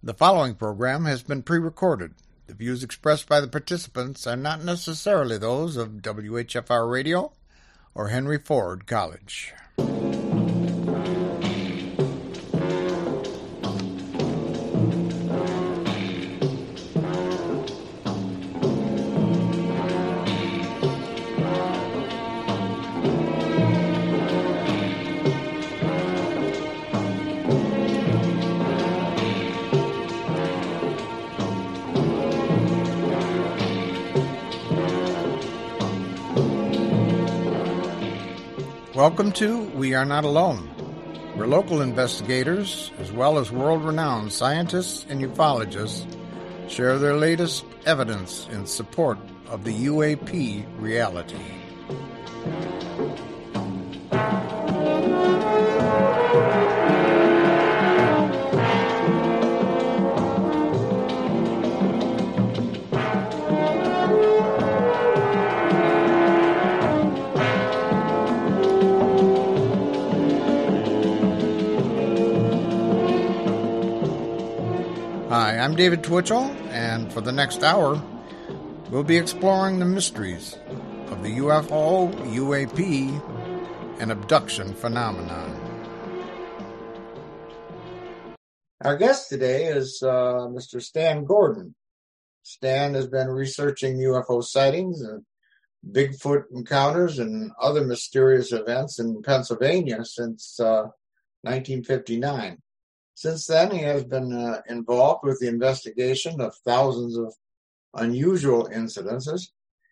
The following program has been pre-recorded. The views expressed by the participants are not necessarily those of WHFR Radio or Henry Ford College. Welcome to We Are Not Alone, where local investigators, as well as world-renowned scientists and ufologists, share their latest evidence in support of the UAP reality. Hi, I'm David Twitchell, and for the next hour, we'll be exploring the mysteries of the UFO, UAP, and abduction phenomenon. Our guest today is Mr. Stan Gordon. Stan has been researching UFO sightings and Bigfoot encounters and other mysterious events in Pennsylvania since 1959. Since then, he has been involved with the investigation of thousands of unusual incidences.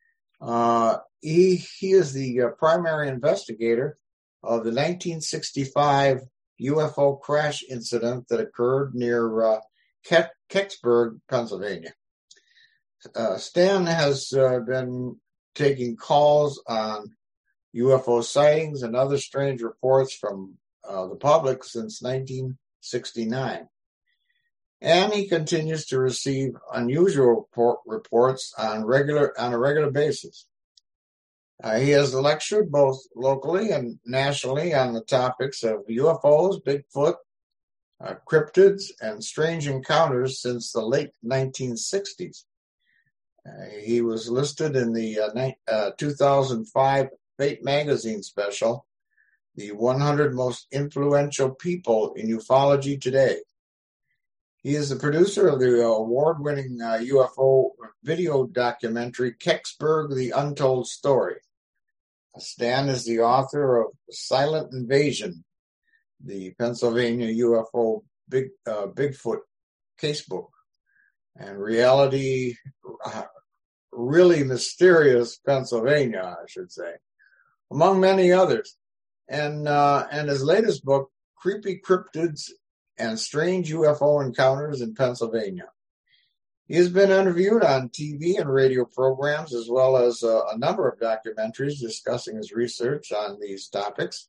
He is the primary investigator of the 1965 UFO crash incident that occurred near Kecksburg, Pennsylvania. Stan has been taking calls on UFO sightings and other strange reports from the public since 1969. And he continues to receive unusual reports on a regular basis. He has lectured both locally and nationally on the topics of UFOs, Bigfoot, cryptids, and strange encounters since the late 1960s. He was listed in the 2005 Fate magazine special, The 100 Most Influential People in Ufology Today. He is the producer of the award-winning UFO video documentary, Kecksburg, The Untold Story. Stan is the author of Silent Invasion, the Pennsylvania UFO Bigfoot casebook, and Reality, Really Mysterious Pennsylvania, I should say, among many others. And his latest book, Creepy Cryptids and Strange UFO Encounters in Pennsylvania. He has been interviewed on TV and radio programs, as well as a number of documentaries discussing his research on these topics.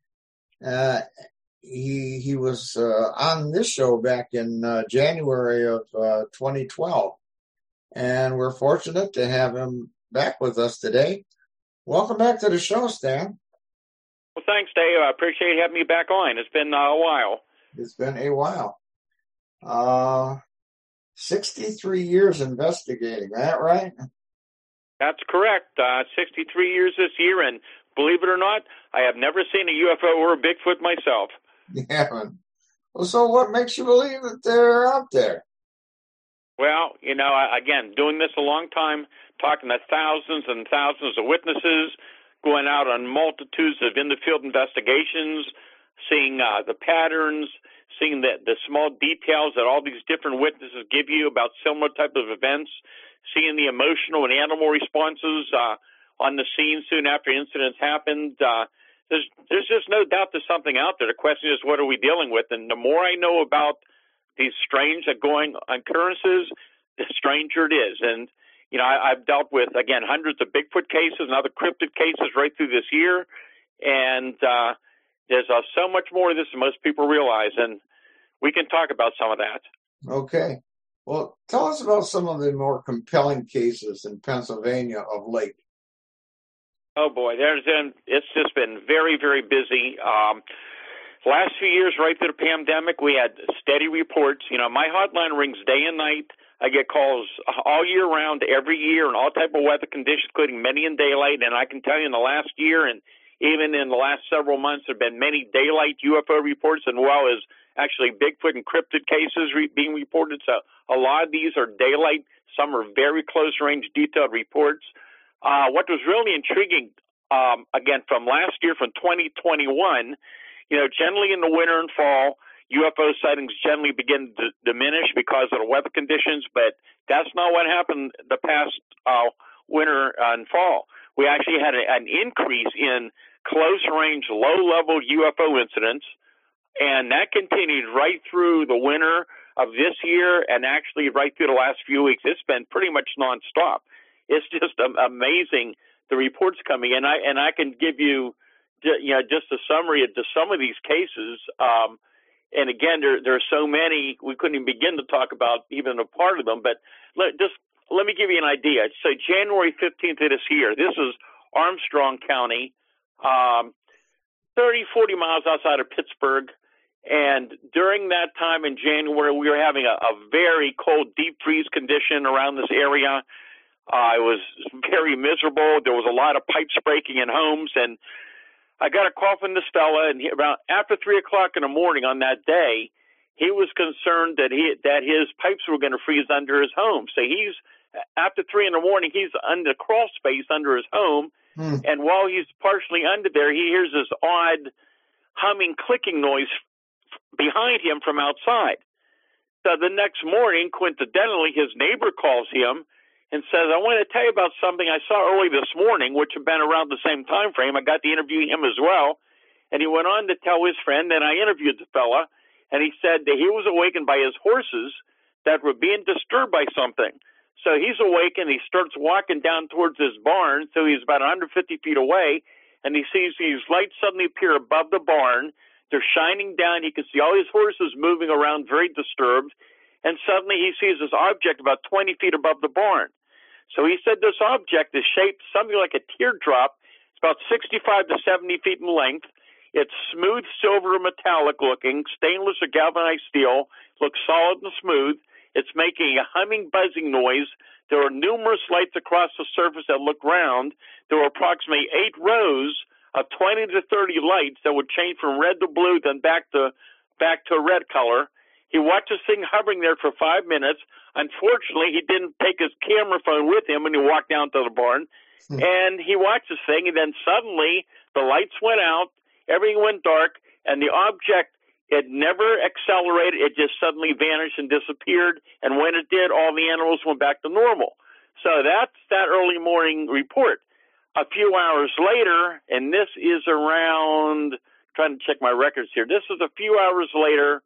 He was on this show back in January of 2012, and we're fortunate to have him back with us today. Welcome back to the show, Stan. Well, thanks, Dave. I appreciate having me back on. It's been a while. It's been a while. 63 years investigating, that right? That's correct. 63 years this year, and believe it or not, I have never seen a UFO or a Bigfoot myself. You haven't. Well, so what makes you believe that they're out there? Well, again, doing this a long time, talking to thousands and thousands of witnesses, going out on multitudes of in-the-field investigations, seeing the patterns, seeing the small details that all these different witnesses give you about similar type of events, seeing the emotional and animal responses on the scene soon after incidents happened. There's just no doubt there's something out there. The question is, what are we dealing with? And the more I know about these strange occurrences, the stranger it is. And I've dealt with, again, hundreds of Bigfoot cases and other cryptid cases right through this year. And there's so much more of this than most people realize. And we can talk about some of that. Okay. Well, tell us about some of the more compelling cases in Pennsylvania of late. Oh, boy. It's just been very, very busy. last few years, right through the pandemic, we had steady reports. My hotline rings day and night. I get calls all year round, every year, in all type of weather conditions, including many in daylight. And I can tell you in the last year and even in the last several months, there have been many daylight UFO reports, as well as actually Bigfoot and cryptid cases being reported. So a lot of these are daylight. Some are very close-range, detailed reports. What was really intriguing, again, from last year, from 2021, generally in the winter and fall, UFO sightings generally begin to diminish because of the weather conditions, but that's not what happened the past winter and fall. We actually had an increase in close-range, low-level UFO incidents, and that continued right through the winter of this year and actually right through the last few weeks. It's been pretty much nonstop. It's just amazing, the reports coming in. And I can give you, just a summary of just some of these cases. And again, there are so many, we couldn't even begin to talk about even a part of them. But let me give you an idea. So January 15th of this year, this is Armstrong County, 30, 40 miles outside of Pittsburgh. And during that time in January, we were having a very cold, deep freeze condition around this area. It was very miserable. There was a lot of pipes breaking in homes. And I got a call from this fella, and about after 3 o'clock in the morning on that day, he was concerned that his pipes were going to freeze under his home. So after 3 in the morning, he's under crawl space under his home. And while he's partially under there, he hears this odd humming, clicking noise behind him from outside. So the next morning, coincidentally, his neighbor calls him and says, I want to tell you about something I saw early this morning, which had been around the same time frame. I got to interview him as well. And he went on to tell his friend, and I interviewed the fella, and he said that he was awakened by his horses that were being disturbed by something. So he's awake, and he starts walking down towards his barn. So he's about 150 feet away, and he sees these lights suddenly appear above the barn. They're shining down. He can see all his horses moving around, very disturbed. And suddenly he sees this object about 20 feet above the barn. So he said this object is shaped something like a teardrop. It's about 65 to 70 feet in length. It's smooth silver metallic looking, stainless or galvanized steel, looks solid and smooth. It's making a humming, buzzing noise. There are numerous lights across the surface that look round. There were approximately 8 rows of 20 to 30 lights that would change from red to blue, then back to a red color. He watched this thing hovering there for 5 minutes. Unfortunately, he didn't take his camera phone with him when he walked down to the barn. And he watched this thing, and then suddenly the lights went out, everything went dark, and the object, it never accelerated. It just suddenly vanished and disappeared. And when it did, all the animals went back to normal. So that's that early morning report. A few hours later, and this is around, trying to check my records here, this is a few hours later,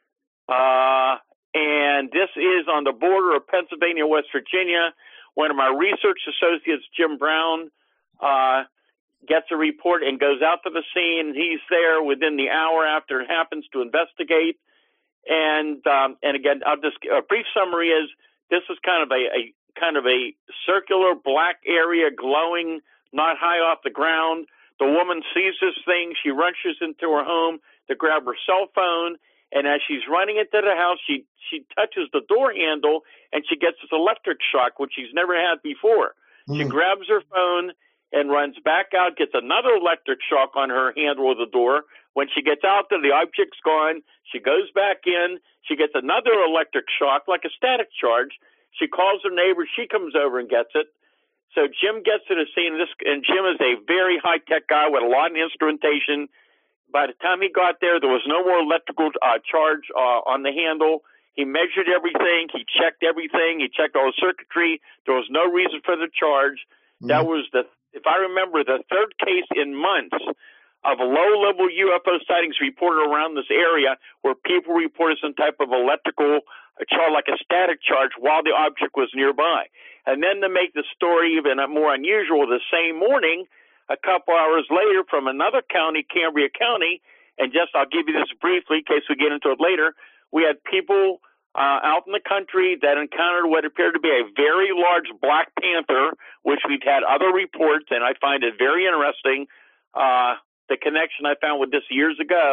and this is on the border of Pennsylvania, West Virginia. One of my research associates, Jim Brown, gets a report and goes out to the scene. He's there within the hour after it happens to investigate. And again, a brief summary is this is kind of a circular black area glowing, not high off the ground. The woman sees this thing. She rushes into her home to grab her cell phone. And as she's running into the house, she touches the door handle and she gets this electric shock, which she's never had before. She grabs her phone and runs back out, gets another electric shock on her handle of the door. When she gets out there, the object's gone. She goes back in. She gets another electric shock, like a static charge. She calls her neighbor. She comes over and gets it. So Jim gets to the scene, and Jim is a very high-tech guy with a lot of instrumentation. By the time he got there was no more electrical charge on the handle. He measured everything. He checked everything. He checked all the circuitry. There was no reason for the charge. That was if I remember, the third case in months of low-level UFO sightings reported around this area where people reported some type of electrical charge, like a static charge, while the object was nearby. And then to make the story even more unusual, the same morning, a couple hours later, from another county, Cambria County, and I'll give you this briefly in case we get into it later, we had people out in the country that encountered what appeared to be a very large black panther, which we've had other reports, and I find it very interesting. The connection I found with this years ago,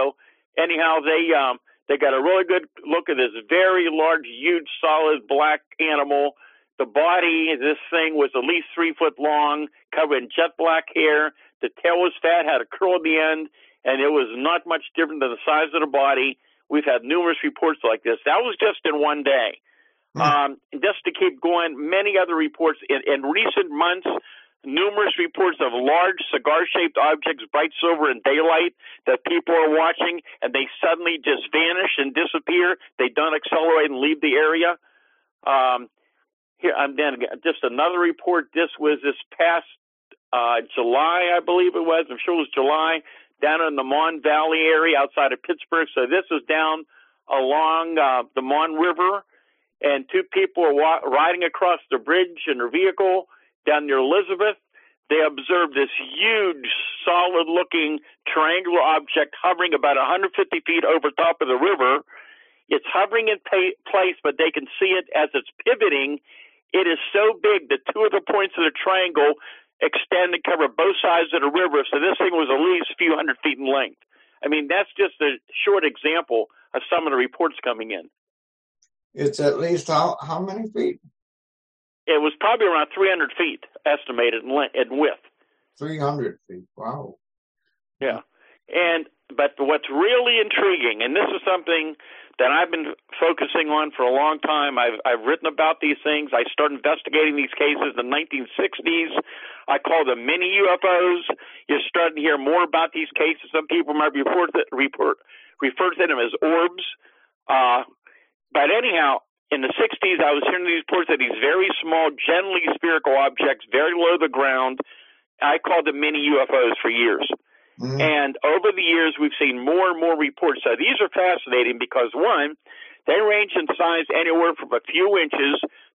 anyhow, they got a really good look at this very large, huge, solid black animal. The body, this thing was at least 3 foot long, covered in jet black hair. The tail was fat, had a curl at the end, and it was not much different than the size of the body. We've had numerous reports like this. That was just in one day. Just to keep going, many other reports in recent months, numerous reports of large cigar-shaped objects, bright silver in daylight, that people are watching, and they suddenly just vanish and disappear. They don't accelerate and leave the area. Here, and then just another report. This was this past July, I believe it was. I'm sure it was July, down in the Mon Valley area outside of Pittsburgh. So this is down along the Mon River, and two people are riding across the bridge in their vehicle down near Elizabeth. They observed this huge, solid-looking triangular object hovering about 150 feet over top of the river. It's hovering in place, but they can see it as it's pivoting. It is so big that two of the points of the triangle extend and cover both sides of the river. So this thing was at least a few hundred feet in length. I mean, that's just a short example of some of the reports coming in. It's at least how many feet? It was probably around 300 feet estimated in width. 300 feet. Wow. Yeah. But what's really intriguing, and this is something that I've been focusing on for a long time. I've written about these things. I started investigating these cases in the 1960s. I call them mini UFOs. You're starting to hear more about these cases. Some people might refer to them as orbs. But anyhow, in the 60s, I was hearing these reports of these very small, generally spherical objects, very low to the ground. I called them mini UFOs for years. Mm-hmm. And over the years, we've seen more and more reports. So these are fascinating because, one, they range in size anywhere from a few inches.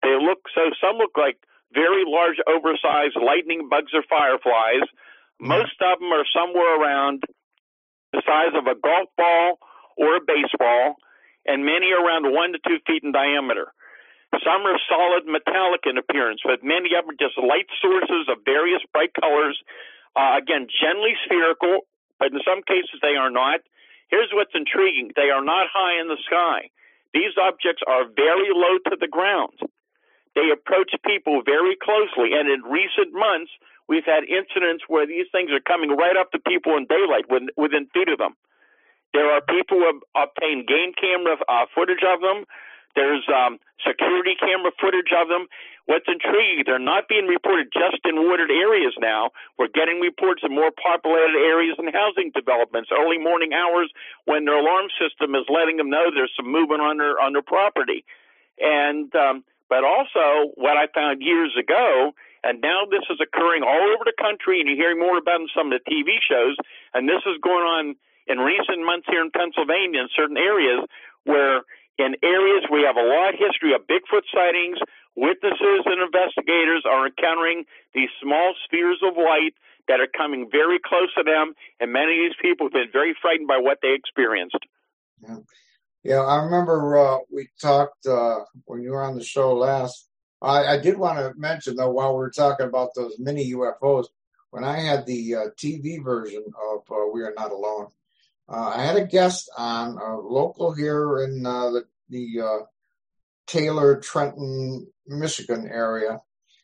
Some look like very large, oversized lightning bugs or fireflies. Mm-hmm. Most of them are somewhere around the size of a golf ball or a baseball, and many are around 1 to 2 feet in diameter. Some are solid metallic in appearance, but many of them are just light sources of various bright colors. Again, generally spherical, but in some cases they are not. Here's what's intriguing. They are not high in the sky. These objects are very low to the ground. They approach people very closely, and in recent months, we've had incidents where these things are coming right up to people in daylight within feet of them. There are people who have obtained game camera footage of them. There's security camera footage of them. What's intriguing, they're not being reported just in wooded areas now. We're getting reports in more populated areas and housing developments, early morning hours when their alarm system is letting them know there's some movement on their property. And but also what I found years ago, and now this is occurring all over the country, and you're hearing more about it in some of the TV shows, and this is going on in recent months here in Pennsylvania in certain areas where in areas we have a long history of Bigfoot sightings, witnesses and investigators are encountering these small spheres of light that are coming very close to them, and many of these people have been very frightened by what they experienced. Yeah, I remember we talked when you were on the show last. I did want to mention, though, while we were talking about those mini UFOs, when I had the TV version of We Are Not Alone, I had a guest on, a local here in the Taylor, Trenton, Michigan area.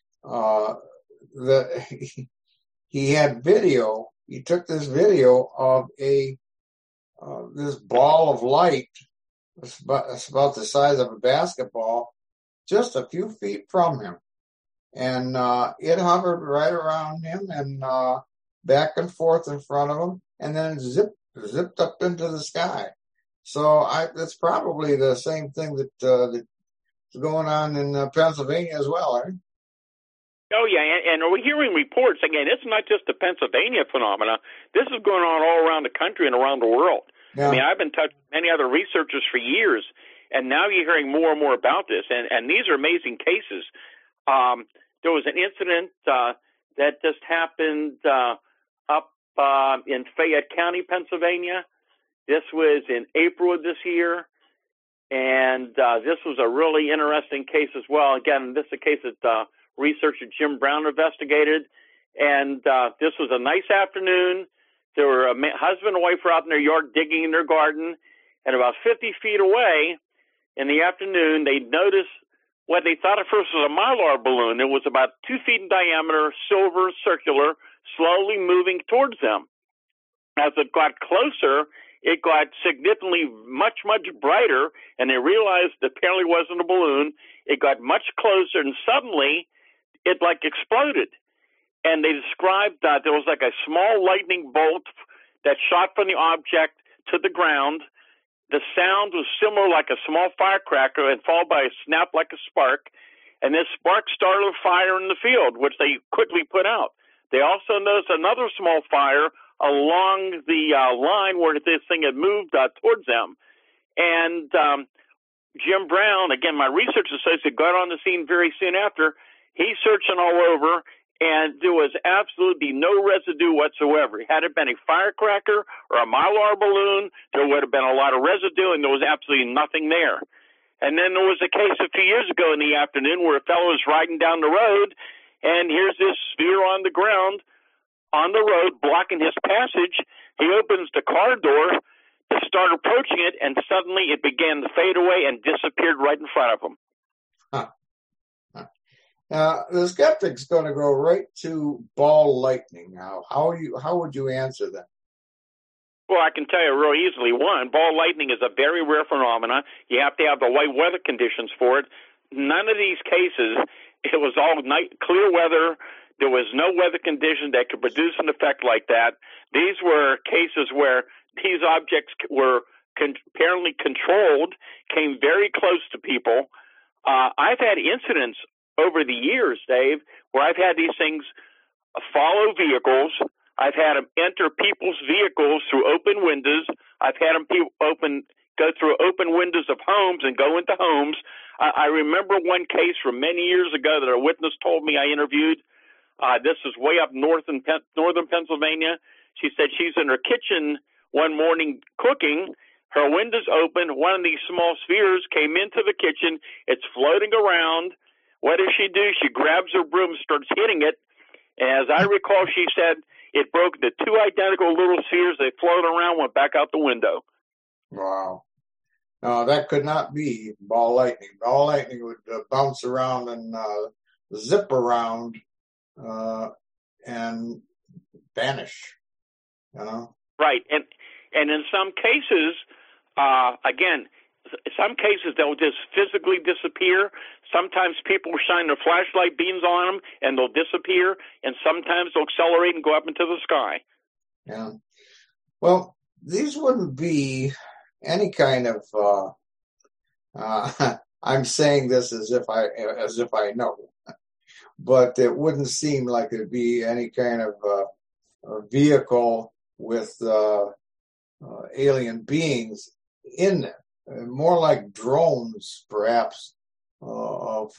That he had video. He took this video of this ball of light. It's about the size of a basketball, just a few feet from him, and it hovered right around him and back and forth in front of him, and then zipped up into the sky. So that's probably the same thing that's going on in Pennsylvania as well, right? Oh, yeah, and we're hearing reports. Again, it's not just a Pennsylvania phenomena. This is going on all around the country and around the world. Yeah. I mean, I've been touching many other researchers for years, and now you're hearing more and more about this, and these are amazing cases. There was an incident that just happened up in Fayette County, Pennsylvania. This was in April of this year, and this was a really interesting case as well. Again, this is a case that researcher Jim Brown investigated, and this was a nice afternoon. There were a husband and wife were out in their yard digging in their garden, and about 50 feet away in the afternoon, they noticed what they thought at first was a Mylar balloon. It was about 2 feet in diameter, silver, circular, slowly moving towards them. As it got closer, it got significantly much, much brighter, and they realized it apparently wasn't a balloon. It got much closer, and suddenly it like exploded. And they described that there was like a small lightning bolt that shot from the object to the ground. The sound was similar like a small firecracker and followed by a snap like a spark. And this spark started a fire in the field, which they quickly put out. They also noticed another small fire along the line where this thing had moved towards them. And Jim Brown, again, my research associate, got on the scene very soon after. He's searching all over, and there was absolutely no residue whatsoever. Had it been a firecracker or a Mylar balloon, there would have been a lot of residue, and there was absolutely nothing there. And then there was a case a few years ago in the afternoon where a fellow was riding down the road, and here's this sphere on the ground on the road blocking his passage. He opens the car door to start approaching it, and suddenly it began to fade away and disappeared right in front of him. The skeptic's going to go right to ball lightning. Now, how would you answer that? Well, I can tell you real easily. One, ball lightning is a very rare phenomenon. You have to have the right weather conditions for it. None of these cases, it was all clear weather. There was no weather condition that could produce an effect like that. These were cases where these objects were apparently controlled, came very close to people. I've had incidents over the years, Dave, where I've had these things follow vehicles. I've had them enter people's vehicles through open windows. I've had them go through open windows of homes and go into homes. I remember one case from many years ago that a witness told me I interviewed. This is way up north in northern Pennsylvania. She said she's in her kitchen one morning cooking. Her window's open. One of these small spheres came into the kitchen. It's floating around. What does she do? She grabs her broom, starts hitting it. As I recall, she said it broke the two identical little spheres. They floated around, went back out the window. Wow. No, that could not be ball lightning. Ball lightning would bounce around and zip around and vanish. You know? Right. And in some cases, again, some cases they'll just physically disappear. Sometimes people shine their flashlight beams on them and they'll disappear. And sometimes they'll accelerate and go up into the sky. Yeah. Well, these wouldn't be any kind of, I'm saying this as if I know, but it wouldn't seem like it'd be any kind of a vehicle with alien beings in it. More like drones, perhaps, of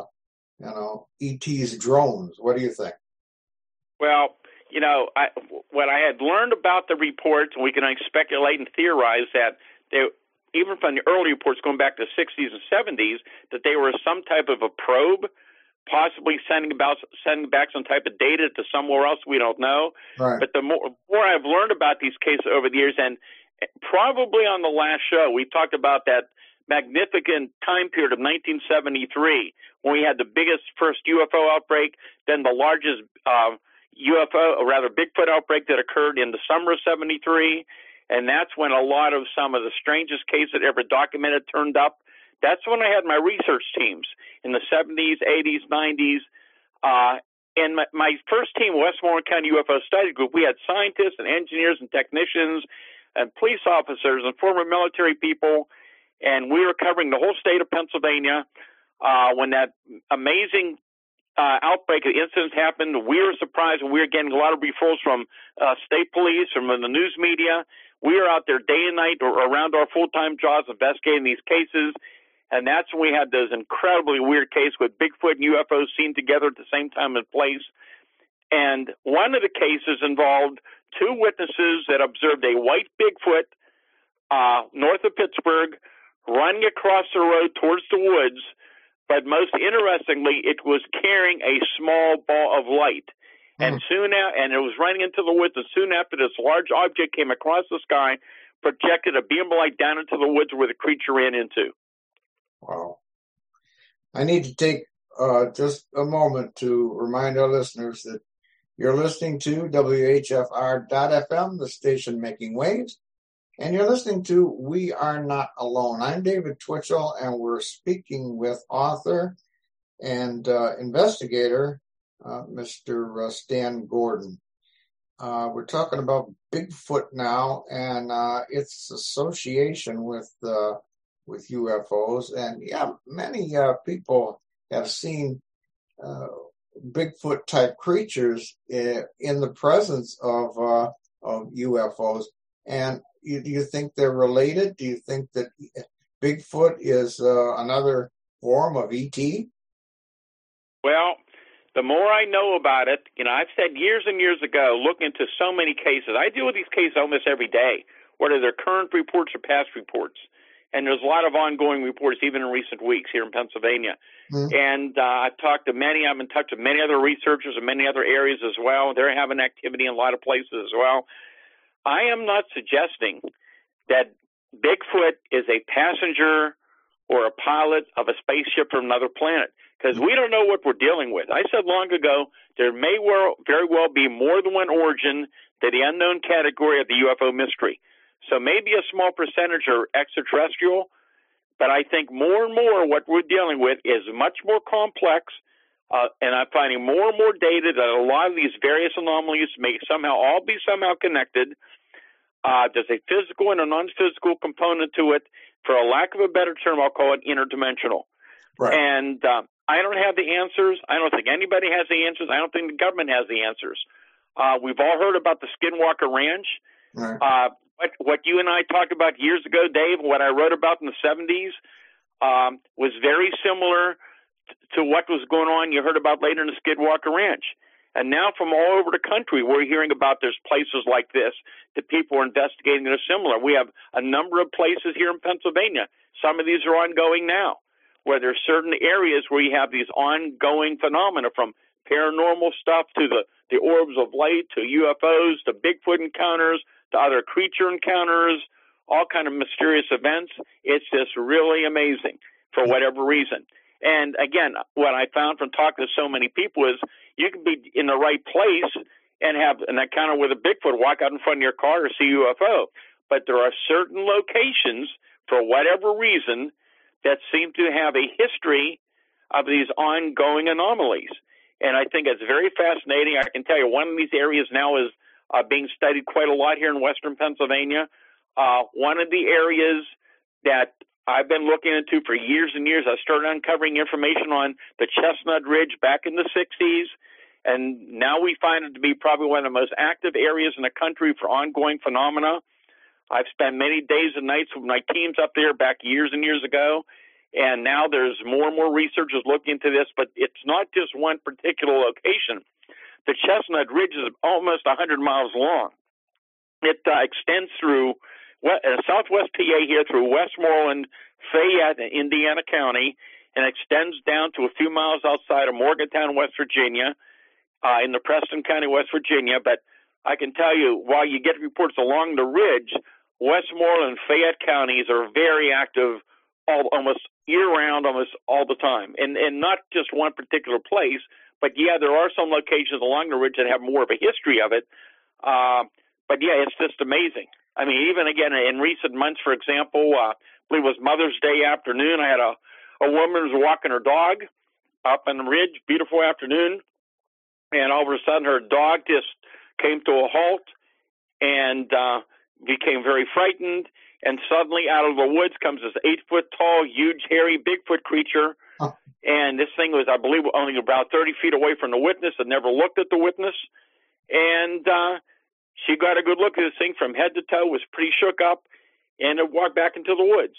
ET's drones. What do you think? Well, what I had learned about the reports, and we can speculate and theorize that even from the early reports going back to the 60s and 70s, that they were some type of a probe, possibly sending back some type of data to somewhere else we don't know. Right. But the more I've learned about these cases over the years, and probably on the last show, we talked about that magnificent time period of 1973 when we had the biggest first UFO outbreak, then the largest Bigfoot outbreak that occurred in the summer of 73. And that's when a lot of some of the strangest cases ever documented turned up. That's when I had my research teams in the 70s, 80s, 90s. And my first team, Westmoreland County UFO Study Group, we had scientists and engineers and technicians and police officers and former military people, and we were covering the whole state of Pennsylvania. When that amazing outbreak of incidents happened, we were surprised, and we were getting a lot of referrals from state police, from the news media. We were out there day and night or around our full-time jobs investigating these cases, and that's when we had those incredibly weird cases with Bigfoot and UFOs seen together at the same time and place. And one of the cases involved two witnesses that observed a white Bigfoot north of Pittsburgh running across the road towards the woods, but most interestingly, it was carrying a small ball of light. And and it was running into the woods, and soon after, this large object came across the sky, projected a beam of light down into the woods where the creature ran into. Wow. I need to take just a moment to remind our listeners that you're listening to WHFR.FM, the station making waves, and you're listening to We Are Not Alone. I'm David Twitchell, and we're speaking with author and investigator Mr. Stan Gordon. We're talking about Bigfoot now and its association with UFOs. And yeah, many people have seen Bigfoot type creatures in the presence of UFOs. And do you think they're related? Do you think that Bigfoot is another form of ET? Well, the more I know about it, I've said years and years ago, look into so many cases. I deal with these cases almost every day, whether they're current reports or past reports. And there's a lot of ongoing reports, even in recent weeks here in Pennsylvania. Mm-hmm. And I've talked to many. I'm in touch with many other researchers in many other areas as well. They're having activity in a lot of places as well. I am not suggesting that Bigfoot is a passenger or a pilot of a spaceship from another planet, because we don't know what we're dealing with. I said long ago, there may very well be more than one origin to the unknown category of the UFO mystery. So maybe a small percentage are extraterrestrial, but I think more and more what we're dealing with is much more complex, and I'm finding more and more data that a lot of these various anomalies may all be connected. There's a physical and a non-physical component to it. For a lack of a better term, I'll call it interdimensional. Right. And I don't have the answers. I don't think anybody has the answers. I don't think the government has the answers. We've all heard about the Skinwalker Ranch. Right. What you and I talked about years ago, Dave, what I wrote about in the 70s was very similar to what was going on you heard about later in the Skinwalker Ranch. And now from all over the country, we're hearing about there's places like this that people are investigating that are similar. We have a number of places here in Pennsylvania. Some of these are ongoing now, where there's certain areas where you have these ongoing phenomena, from paranormal stuff to the orbs of light to UFOs to Bigfoot encounters to other creature encounters, all kind of mysterious events. It's just really amazing for whatever reason. And again, what I found from talking to so many people is you can be in the right place and have an encounter with a Bigfoot, walk out in front of your car or see a UFO. But there are certain locations, for whatever reason, that seem to have a history of these ongoing anomalies. And I think it's very fascinating. I can tell you one of these areas now is being studied quite a lot here in western Pennsylvania. One of the areas that I've been looking into for years and years, I started uncovering information on the Chestnut Ridge back in the 60s, and now we find it to be probably one of the most active areas in the country for ongoing phenomena. I've spent many days and nights with my teams up there back years and years ago, and now there's more and more researchers looking into this, but it's not just one particular location. The Chestnut Ridge is almost 100 miles long. It extends through southwest PA here, through Westmoreland, Fayette, and Indiana County, and extends down to a few miles outside of Morgantown, West Virginia, in the Preston County, West Virginia. But I can tell you, while you get reports along the ridge, Westmoreland and Fayette counties are very active almost year-round, almost all the time. And not just one particular place, but, yeah, there are some locations along the ridge that have more of a history of it. But, yeah, it's just amazing. I mean, even, again, in recent months, for example, I believe it was Mother's Day afternoon, I had a woman who was walking her dog up on the ridge, beautiful afternoon, and all of a sudden her dog just came to a halt and became very frightened, and suddenly out of the woods comes this 8-foot-tall, huge, hairy Bigfoot creature, and this thing was, I believe, only about 30 feet away from the witness and never looked at the witness, and she got a good look at this thing from head to toe, was pretty shook up, and it walked back into the woods.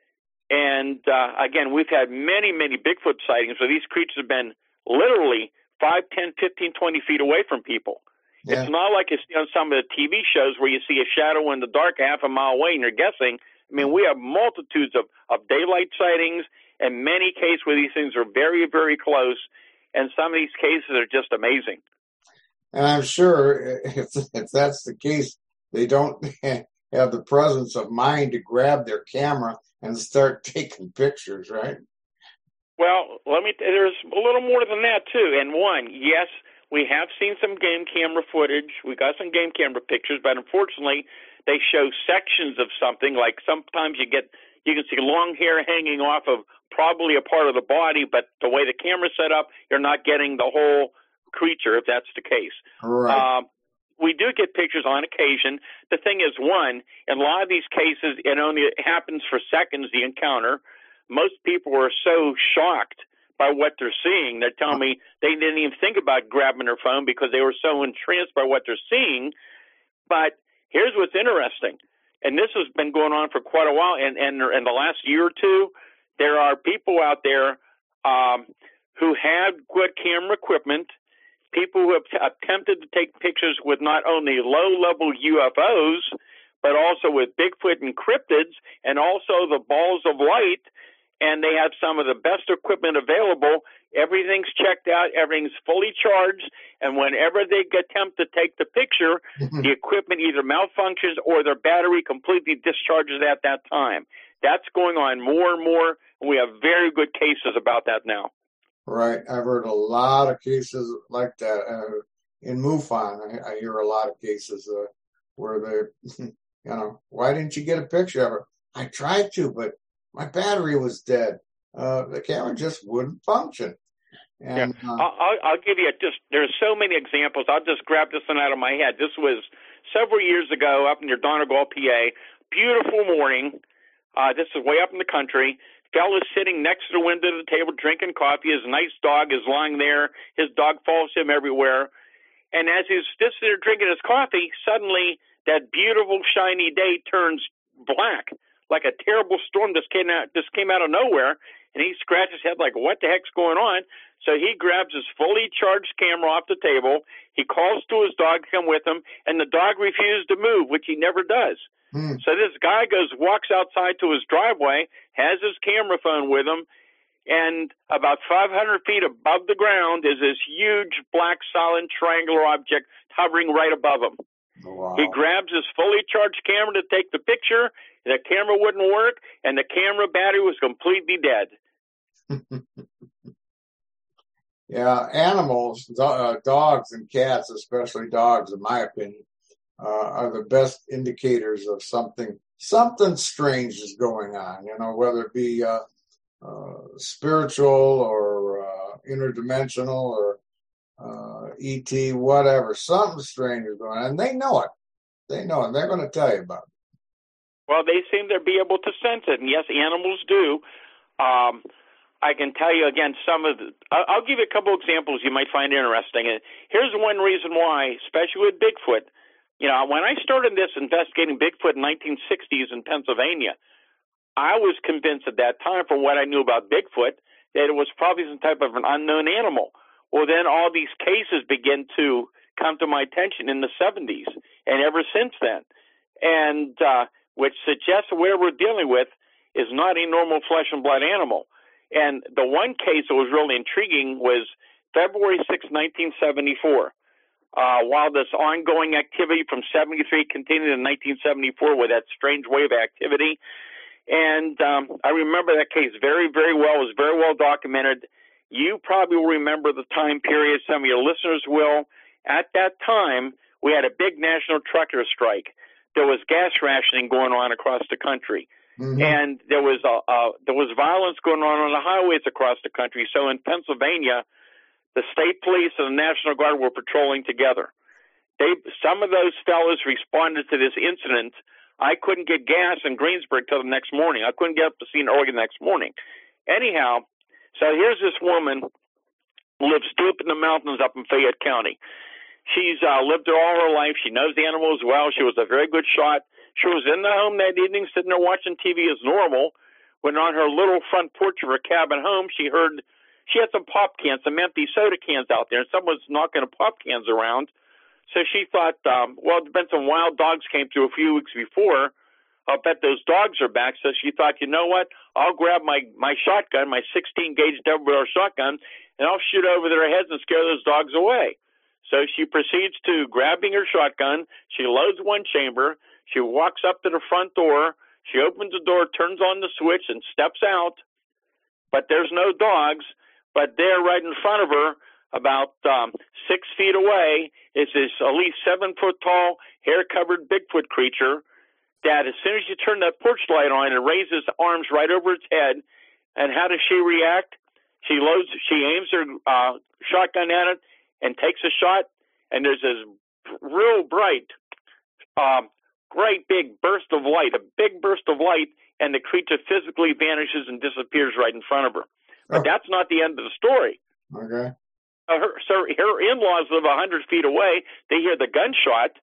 And, again, we've had many, many Bigfoot sightings where these creatures have been literally 5, 10, 15, 20 feet away from people. Yeah. It's not like it's on some of the TV shows where you see a shadow in the dark half a mile away and you're guessing. I mean, we have multitudes of daylight sightings and many cases where these things are very, very close, and some of these cases are just amazing. And I'm sure if that's the case, they don't have the presence of mind to grab their camera and start taking pictures, right? Well, there's a little more than that, too. And one, yes, we have seen some game camera footage. We got some game camera pictures, but unfortunately, they show sections of something. Like sometimes you can see long hair hanging off of probably a part of the body, but the way the camera's set up, you're not getting the whole creature, if that's the case. Right. We do get pictures on occasion. The thing is, one, in a lot of these cases, it only happens for seconds, the encounter. Most people are so shocked by what they're seeing. They're telling me they didn't even think about grabbing their phone because they were so entranced by what they're seeing. But here's what's interesting, and this has been going on for quite a while, and in the last year or two, there are people out there who have good camera equipment, people who have attempted to take pictures with not only low-level UFOs, but also with Bigfoot and cryptids, and also the balls of light, and they have some of the best equipment available. Everything's checked out, everything's fully charged, and whenever they attempt to take the picture, the equipment either malfunctions or their battery completely discharges at that time. That's going on more and more, and we have very good cases about that now. Right. I've heard a lot of cases like that. In MUFON, I hear a lot of cases where they, why didn't you get a picture of it? I tried to, but my battery was dead. The camera just wouldn't function. And, yeah. I'll give you there's so many examples. I'll just grab this one out of my head. This was several years ago up near Donegal, PA. Beautiful morning. This is way up in the country. Fella's sitting next to the window of the table drinking coffee. His nice dog is lying there. His dog follows him everywhere. And as he's just there drinking his coffee, suddenly that beautiful, shiny day turns black, like a terrible storm just came out of nowhere. And he scratches his head like, what the heck's going on? So he grabs his fully charged camera off the table. He calls to his dog to come with him, and the dog refused to move, which he never does. So this guy walks outside to his driveway, has his camera phone with him, and about 500 feet above the ground is this huge black solid triangular object hovering right above him. Wow. He grabs his fully charged camera to take the picture. The camera wouldn't work, and the camera battery was completely dead. Yeah, animals, dogs and cats, especially dogs, in my opinion, are the best indicators of something strange is going on, whether it be spiritual or interdimensional or ET, whatever. Something strange is going on, and they know it. They're going to tell you about it. Well, they seem to be able to sense it, and yes, animals do. I can tell you, again, I'll give you a couple examples you might find interesting. And here's one reason why, especially with Bigfoot. When I started investigating Bigfoot in 1960s in Pennsylvania, I was convinced at that time, from what I knew about Bigfoot, that it was probably some type of an unknown animal. Well, then all these cases begin to come to my attention in the 70s, and ever since then, and which suggests where we're dealing with is not a normal flesh and blood animal. And the one case that was really intriguing was February 6, 1974. While this ongoing activity from 73 continued in 1974 with that strange wave activity. And I remember that case very, very well. It was very well documented. You probably will remember the time period. Some of your listeners will. At that time, we had a big national trucker strike. There was gas rationing going on across the country. Mm-hmm. And there was violence going on the highways across the country. So in Pennsylvania, the state police and the National Guard were patrolling together. Some of those fellows responded to this incident. I couldn't get gas in Greensburg till the next morning. I couldn't get up to scene early the next morning. Anyhow, so here's this woman who lives deep in the mountains up in Fayette County. She's lived there all her life. She knows the animals well. She was a very good shot. She was in the home that evening, sitting there watching TV as normal, when on her little front porch of her cabin home, she had some pop cans, some empty soda cans out there, and someone's knocking pop cans around. So she thought, there's been some wild dogs came through a few weeks before. I'll bet those dogs are back. So she thought, you know what? I'll grab my shotgun, my 16-gauge double-barrel shotgun, and I'll shoot over their heads and scare those dogs away. So she proceeds to grabbing her shotgun. She loads one chamber. She walks up to the front door. She opens the door, turns on the switch, and steps out. But there's no dogs. But there, right in front of her, about 6 feet away, is this at least 7 foot tall, hair-covered Bigfoot creature that as soon as you turn that porch light on, it raises arms right over its head. And how does she react? She aims her shotgun at it and takes a shot, and there's this real bright, great big burst of light, a big burst of light, and the creature physically vanishes and disappears right in front of her. But that's not the end of the story. Okay. Her in-laws live 100 feet away. They hear the gunshot,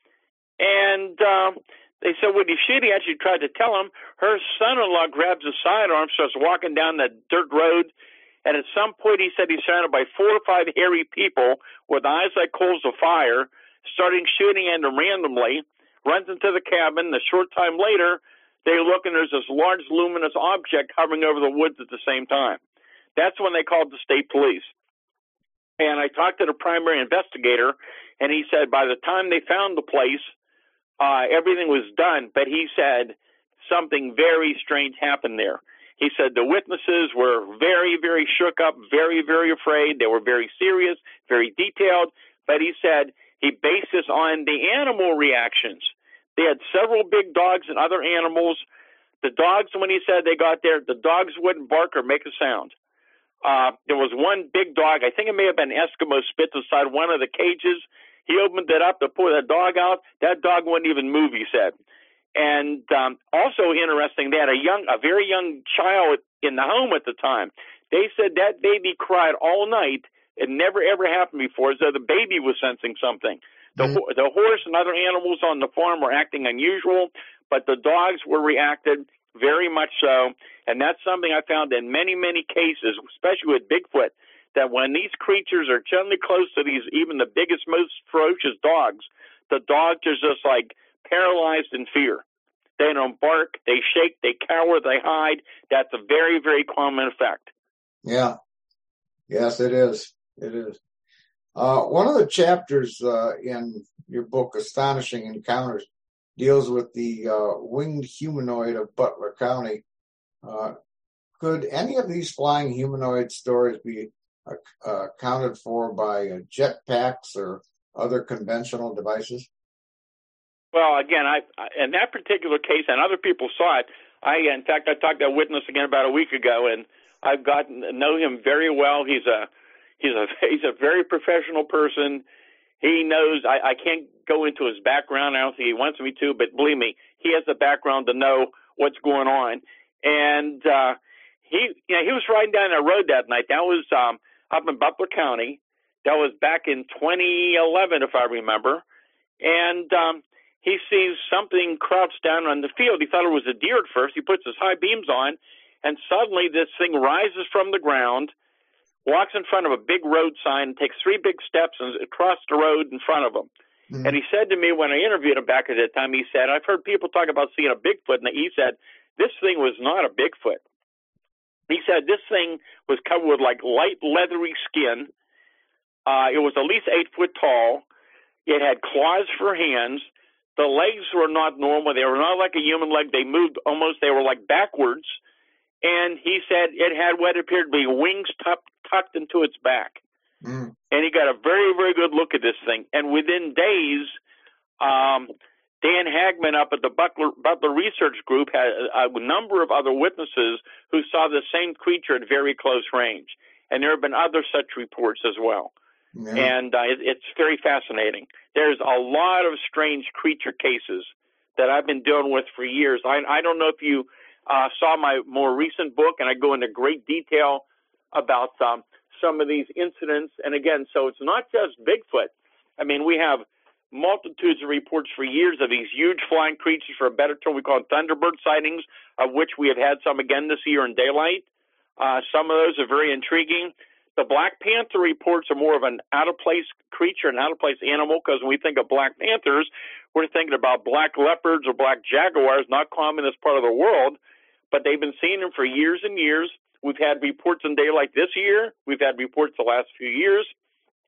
and they said, when he's shooting at, she tried to tell him. Her son-in-law grabs a sidearm, starts walking down that dirt road, and at some point he said he's surrounded by 4 or 5 hairy people with eyes like coals of fire, starting shooting at him randomly, runs into the cabin. A short time later, they look, and there's this large luminous object hovering over the woods at the same time. That's when they called the state police. And I talked to the primary investigator, and he said by the time they found the place, everything was done. But he said something very strange happened there. He said the witnesses were very, very shook up, very, very afraid. They were very serious, very detailed. But he said he based this on the animal reactions. They had several big dogs and other animals. The dogs, when he said they got there, the dogs wouldn't bark or make a sound. There was one big dog, I think it may have been Eskimo, spit inside one of the cages. He opened it up to pull that dog out. That dog wouldn't even move, he said. And also interesting, they had a very young child in the home at the time. They said that baby cried all night. It never, ever happened before, so the baby was sensing something. The horse and other animals on the farm were acting unusual, but the dogs were reacted very much so. And that's something I found in many, many cases, especially with Bigfoot, that when these creatures are generally close to these, even the biggest, most ferocious dogs, the dogs are just like paralyzed in fear. They don't bark, they shake, they cower, they hide. That's a very, very common effect. Yeah. Yes, it is. It is. One of the chapters in your book, Astonishing Encounters, deals with the winged humanoid of Butler County. Could any of these flying humanoid stories be accounted for by jetpacks or other conventional devices? Well, again, in that particular case, and other people saw it. In fact, I talked to a witness again about a week ago, and I've gotten to know him very well. He's a very professional person. He knows. I can't go into his background. I don't think he wants me to, but believe me, he has the background to know what's going on. And he was riding down that road that night. That was up in Butler County. That was back in 2011, if I remember. And he sees something crouched down on the field. He thought it was a deer at first. He puts his high beams on, and suddenly this thing rises from the ground, walks in front of a big road sign, takes 3 big steps and across the road in front of him. Mm-hmm. And he said to me when I interviewed him back at that time, he said, I've heard people talk about seeing a Bigfoot, and he said, this thing was not a Bigfoot. He said this thing was covered with like light leathery skin. It was at least 8 foot tall. It had claws for hands. The legs were not normal. They were not like a human leg. They moved almost, they were like backwards. And he said it had what appeared to be wings tucked into its back. Mm. And he got a very, very good look at this thing. And within days, Dan Hagman up at the Butler Research Group had a number of other witnesses who saw the same creature at very close range. And there have been other such reports as well. Yeah. And it's very fascinating. There's a lot of strange creature cases that I've been dealing with for years. I don't know if you saw my more recent book, and I go into great detail about some of these incidents. And again, so it's not just Bigfoot. I mean, we have multitudes of reports for years of these huge flying creatures, for a better term, we call them Thunderbird sightings, of which we have had some again this year in daylight. Some of those are very intriguing. The Black Panther reports are more of an out-of-place creature, an out-of-place animal, because when we think of Black Panthers, we're thinking about black leopards or black jaguars, not common in this part of the world, but they've been seeing them for years and years. We've had reports in daylight this year. We've had reports the last few years.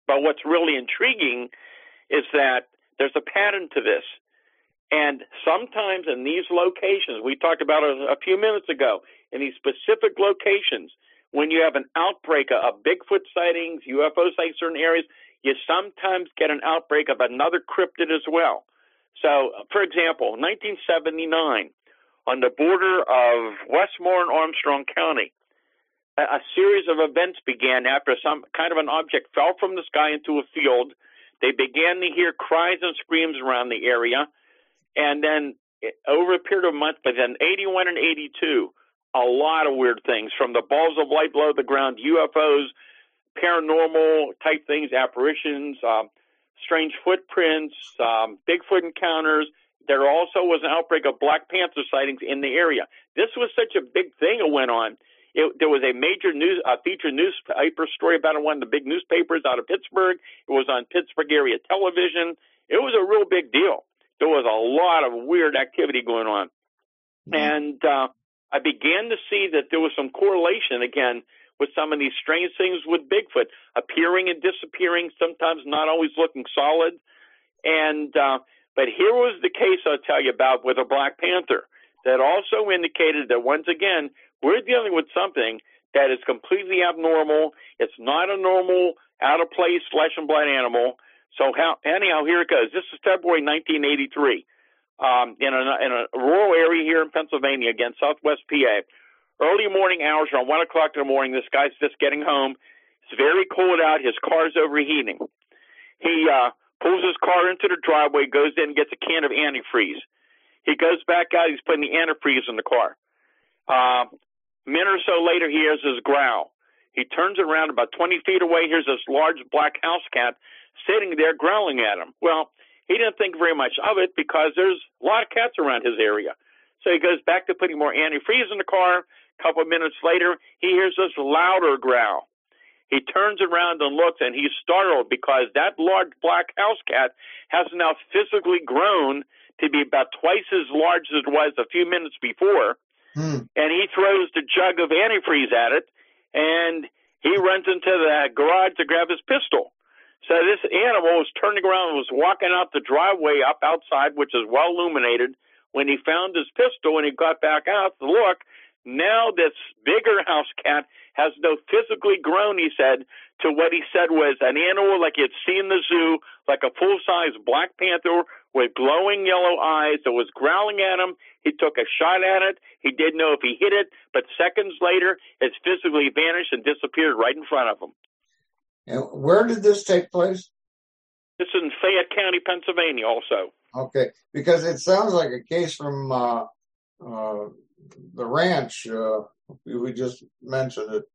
But what's really intriguing is that there's a pattern to this. And sometimes in these locations, we talked about it a few minutes ago, in these specific locations, when you have an outbreak of Bigfoot sightings, UFO sightings in certain areas, you sometimes get an outbreak of another cryptid as well. So, for example, 1979, on the border of Westmore and Armstrong County, a series of events began after some kind of an object fell from the sky into a field. They began to hear cries and screams around the area. And then over a period of months, but then 81 and 82, a lot of weird things, from the balls of light below the ground, UFOs, paranormal type things, apparitions, strange footprints, Bigfoot encounters. There also was an outbreak of Black Panther sightings in the area. This was such a big thing that went on. There was a major featured newspaper story about it in one of the big newspapers out of Pittsburgh. It was on Pittsburgh area television. It was a real big deal. There was a lot of weird activity going on. Mm-hmm. And I began to see that there was some correlation, again, with some of these strange things with Bigfoot, appearing and disappearing, sometimes not always looking solid. And but here was the case I'll tell you about with a Black Panther that also indicated that, once again, we're dealing with something that is completely abnormal. It's not a normal, out-of-place flesh and blood animal. So anyhow, here it goes. This is February 1983 in a rural area here in Pennsylvania, again, southwest PA. Early morning hours, around 1 o'clock in the morning, this guy's just getting home. It's very cold out. His car's overheating. He pulls his car into the driveway, goes in and gets a can of antifreeze. He goes back out. He's putting the antifreeze in the car. A minute or so later, he hears his growl. He turns around about 20 feet away. Here's this large black house cat sitting there growling at him. Well, he didn't think very much of it because there's a lot of cats around his area. So he goes back to putting more antifreeze in the car. A couple of minutes later, he hears this louder growl. He turns around and looks, and he's startled because that large black house cat has now physically grown to be about twice as large as it was a few minutes before. And he throws the jug of antifreeze at it, and he runs into the garage to grab his pistol. So this animal was turning around and was walking out the driveway up outside, which is well illuminated, when he found his pistol and he got back out to look. Now this bigger house cat has no physically grown, he said, to what he said was an animal like he had seen in the zoo, like a full-size Black Panther with glowing yellow eyes that was growling at him. He took a shot at it. He didn't know if he hit it, but seconds later, it's physically vanished and disappeared right in front of him. And where did this take place? This is in Fayette County, Pennsylvania, also. Okay, because it sounds like a case from the ranch. We just mentioned it.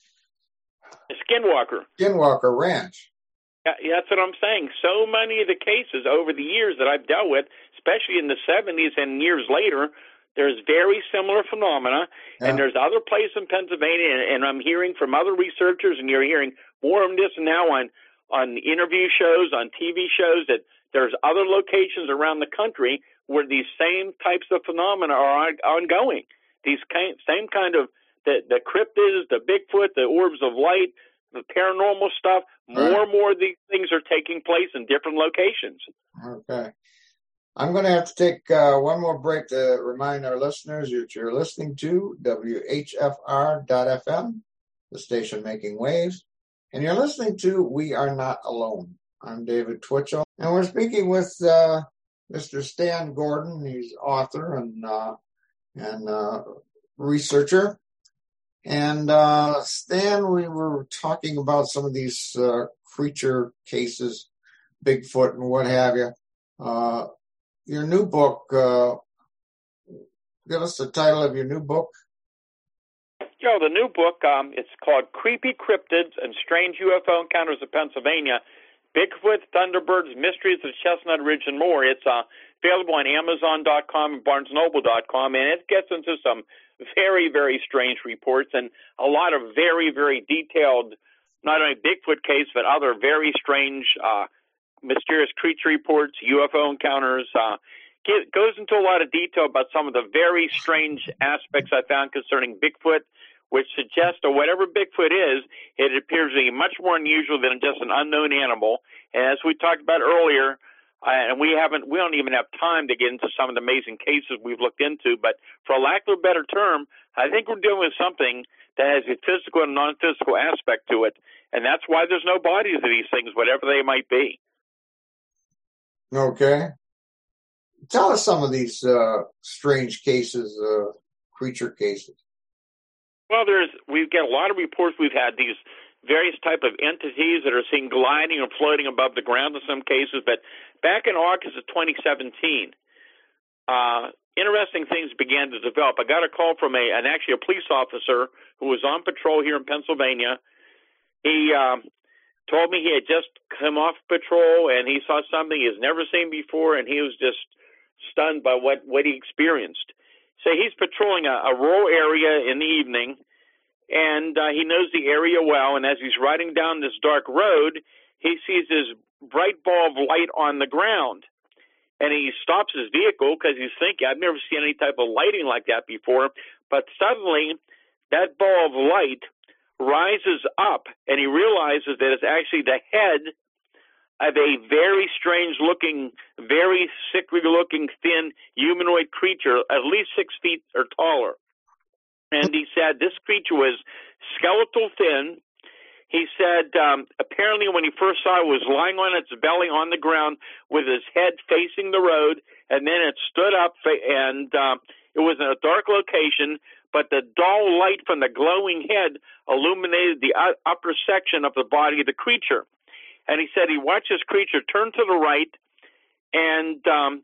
Skinwalker Ranch. Yeah, that's what I'm saying. So many of the cases over the years that I've dealt with, especially in the 70s and years later, there's very similar phenomena, and there's other places in Pennsylvania, and I'm hearing from other researchers, and you're hearing more of this now on interview shows, on TV shows, that there's other locations around the country where these same types of phenomena are ongoing. These same kind of, the cryptids, the Bigfoot, the orbs of light, the paranormal stuff, more and more of these things are taking place in different locations. Okay. I'm going to have to take one more break to remind our listeners that you're listening to WHFR.FM, the station making waves, and you're listening to We Are Not Alone. I'm David Twitchell, and we're speaking with Mr. Stan Gordon. He's author and researcher. And Stan, we were talking about some of these creature cases, Bigfoot and what have you. Your new book, give us the title of your new book. The new book, it's called Creepy Cryptids and Strange UFO Encounters of Pennsylvania, Bigfoot, Thunderbirds, Mysteries of Chestnut Ridge, and more. It's available on Amazon.com and BarnesNoble.com, and it gets into some very, very strange reports and a lot of very, very detailed, not only Bigfoot case, but other very strange mysterious creature reports, UFO encounters. Goes into a lot of detail about some of the very strange aspects I found concerning Bigfoot, which suggests that whatever Bigfoot is, it appears to be much more unusual than just an unknown animal. And as we talked about earlier, and we don't even have time to get into some of the amazing cases we've looked into, but for lack of a better term, I think we're dealing with something that has a physical and non-physical aspect to it, and that's why there's no bodies of these things, whatever they might be. Okay. Tell us some of these strange cases, creature cases. Well, we get a lot of reports. We've had these various type of entities that are seen gliding or floating above the ground in some cases. But back in August of 2017, interesting things began to develop. I got a call from actually a police officer who was on patrol here in Pennsylvania. He told me he had just come off patrol and he saw something he's never seen before, and he was just stunned by what he experienced. So he's patrolling a rural area in the evening, and he knows the area well, and as he's riding down this dark road, he sees this bright ball of light on the ground. And he stops his vehicle because he's thinking, I've never seen any type of lighting like that before. But suddenly, that ball of light rises up, and he realizes that it's actually the head of a very strange-looking, very sickly-looking, thin humanoid creature, at least 6 feet or taller. And he said this creature was skeletal thin. He said apparently when he first saw it, was lying on its belly on the ground with his head facing the road, and then it stood up, and it was in a dark location, but the dull light from the glowing head illuminated the upper section of the body of the creature. And he said he watched this creature turn to the right, and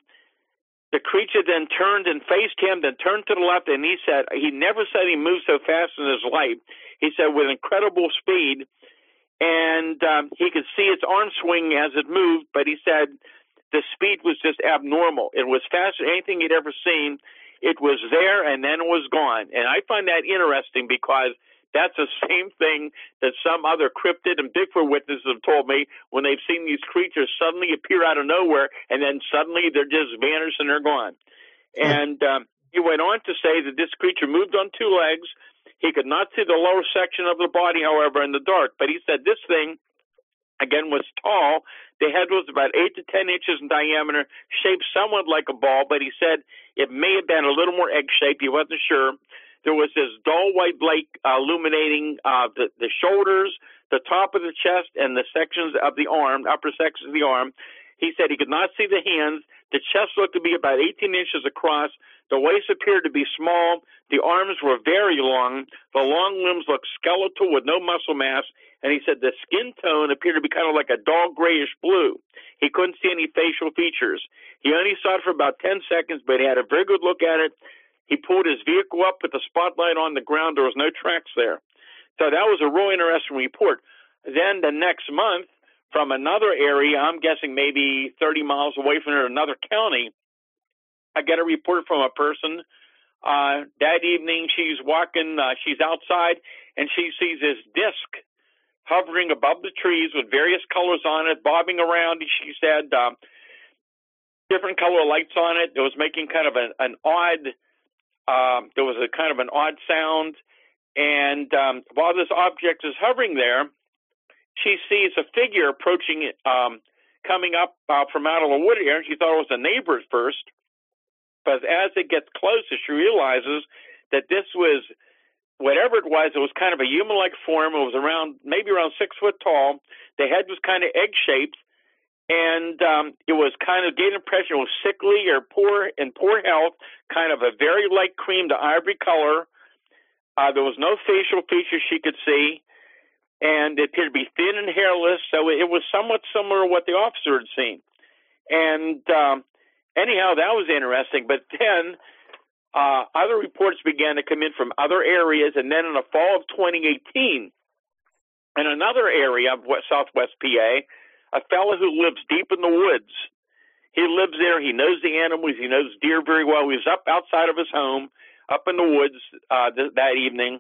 the creature then turned and faced him, then turned to the left, and he said he never said he moved so fast in his life. He said with incredible speed, and he could see its arm swing as it moved, but he said the speed was just abnormal. It was faster than anything he'd ever seen. It was there, and then it was gone. And I find that interesting because that's the same thing that some other cryptid and Bigfoot witnesses have told me when they've seen these creatures suddenly appear out of nowhere, and then suddenly they're just vanished and they're gone. And he went on to say that this creature moved on 2 legs. He could not see the lower section of the body, however, in the dark. But he said this thing, again, was tall. The head was about 8 to 10 inches in diameter, shaped somewhat like a ball, but he said it may have been a little more egg-shaped. He wasn't sure. There was this dull white light illuminating the shoulders, the top of the chest, and the sections of the arm, upper sections of the arm. He said he could not see the hands. The chest looked to be about 18 inches across. The waist appeared to be small. The arms were very long. The long limbs looked skeletal with no muscle mass. And he said the skin tone appeared to be kind of like a dull grayish blue. He couldn't see any facial features. He only saw it for about 10 seconds, but he had a very good look at it. He pulled his vehicle up, put the spotlight on the ground. There was no tracks there. So that was a real interesting report. Then the next month, from another area, I'm guessing maybe 30 miles away from another county, I get a report from a person. That evening, she's walking, she's outside, and she sees this disc hovering above the trees with various colors on it, bobbing around. She said different color lights on it. It was making kind of an odd, there was a kind of an odd sound. And while this object is hovering there, she sees a figure approaching it, coming up from out of the wood area. She thought it was a neighbor at first. But as it gets closer, she realizes that this was, whatever it was kind of a human-like form. It was maybe around 6 foot tall. The head was kind of egg-shaped, and it was kind of, gave an impression it was sickly or poor health, kind of a very light cream to ivory color. There was no facial features she could see, and it appeared to be thin and hairless, so it was somewhat similar to what the officer had seen. And anyhow, that was interesting. But then other reports began to come in from other areas, and then in the fall of 2018, in another area of southwest PA, a fellow who lives deep in the woods. He lives there. He knows the animals. He knows deer very well. He was up outside of his home, up in the woods that evening,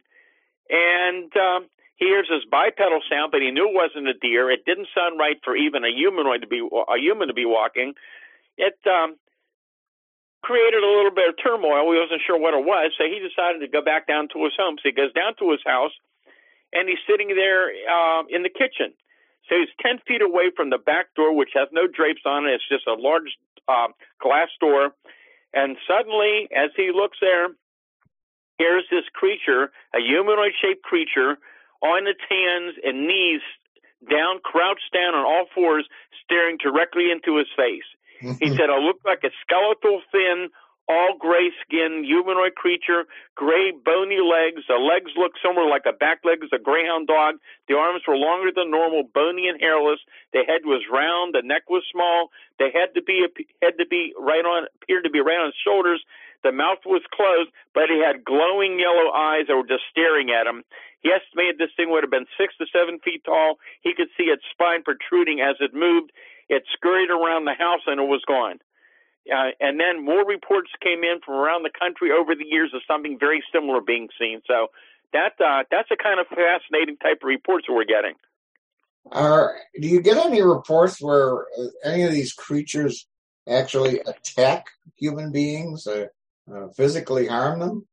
and he hears this bipedal sound, but he knew it wasn't a deer. It didn't sound right for even a human to be walking. It created a little bit of turmoil. We wasn't sure what it was, so he decided to go back down to his home. So he goes down to his house, and he's sitting there in the kitchen. So he's 10 feet away from the back door, which has no drapes on it. It's just a large glass door. And suddenly, as he looks there, here's this creature, a humanoid-shaped creature, on its hands and knees, down, crouched down on all fours, staring directly into his face. He said, "I look like a skeletal, thin, all gray-skinned humanoid creature, gray, bony legs. The legs look somewhere like a back leg of a greyhound dog. The arms were longer than normal, bony and hairless. The head was round. The neck was small. The head appeared to be right on his shoulders. The mouth was closed, but he had glowing yellow eyes that were just staring at him. He estimated this thing would have been 6 to 7 feet tall. He could see its spine protruding as it moved. It scurried around the house, and it was gone." And then more reports came in from around the country over the years of something very similar being seen. So that's a kind of fascinating type of reports that we're getting. Do you get any reports where any of these creatures actually attack human beings, physically harm them?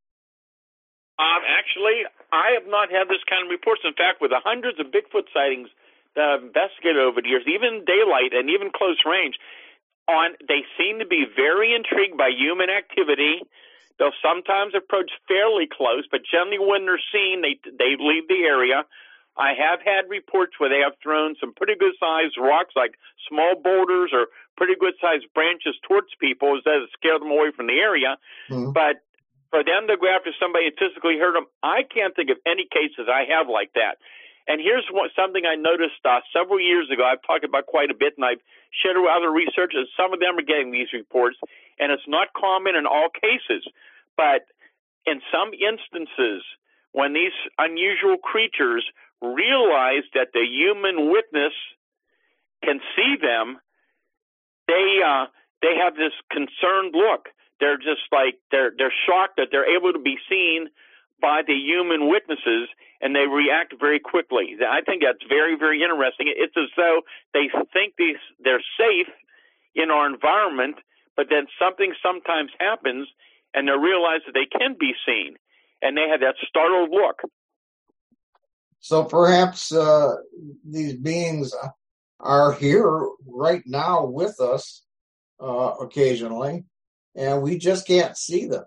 Actually, I have not had this kind of reports. In fact, with the hundreds of Bigfoot sightings that I've investigated over the years, even daylight and even close range, they seem to be very intrigued by human activity. They'll sometimes approach fairly close, but generally when they're seen, they leave the area. I have had reports where they have thrown some pretty good-sized rocks, like small boulders or pretty good-sized branches towards people instead of scare them away from the area. Mm-hmm. But for them to go after somebody and physically hurt them, I can't think of any cases I have like that. And here's something I noticed several years ago. I've talked about quite a bit, and I've shared with other researchers. Some of them are getting these reports, and it's not common in all cases. But in some instances, when these unusual creatures realize that the human witness can see them, they have this concerned look. They're just like they're shocked that they're able to be seen by the human witnesses, and they react very quickly. I think that's very, very interesting. It's as though they think they're safe in our environment, but then something sometimes happens, and they realize that they can be seen, and they have that startled look. So perhaps these beings are here right now with us occasionally, and we just can't see them.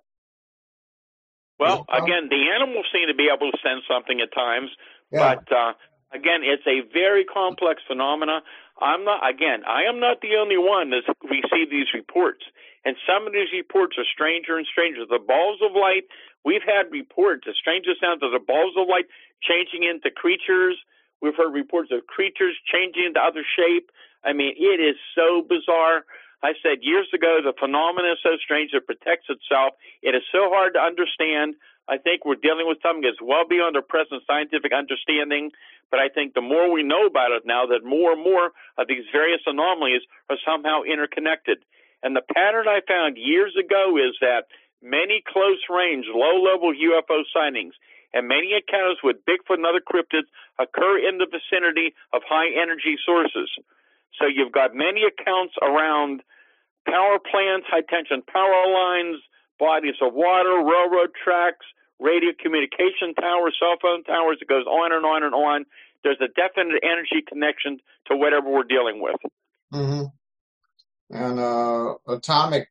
Well, again, the animals seem to be able to sense something at times, but again, it's a very complex phenomena. I am not the only one that's received these reports, and some of these reports are stranger and stranger. The balls of light, we've had reports, the strangest sounds of the balls of light changing into creatures. We've heard reports of creatures changing into other shape. I mean, it is so bizarre. I said years ago, the phenomenon is so strange it protects itself. It is so hard to understand. I think we're dealing with something that's well beyond our present scientific understanding. But I think the more we know about it now, that more and more of these various anomalies are somehow interconnected. And the pattern I found years ago is that many close-range, low-level UFO sightings and many encounters with Bigfoot and other cryptids occur in the vicinity of high-energy sources. So you've got many accounts around power plants, high-tension power lines, bodies of water, railroad tracks, radio communication towers, cell phone towers. It goes on and on and on. There's a definite energy connection to whatever we're dealing with. Mm-hmm. And atomic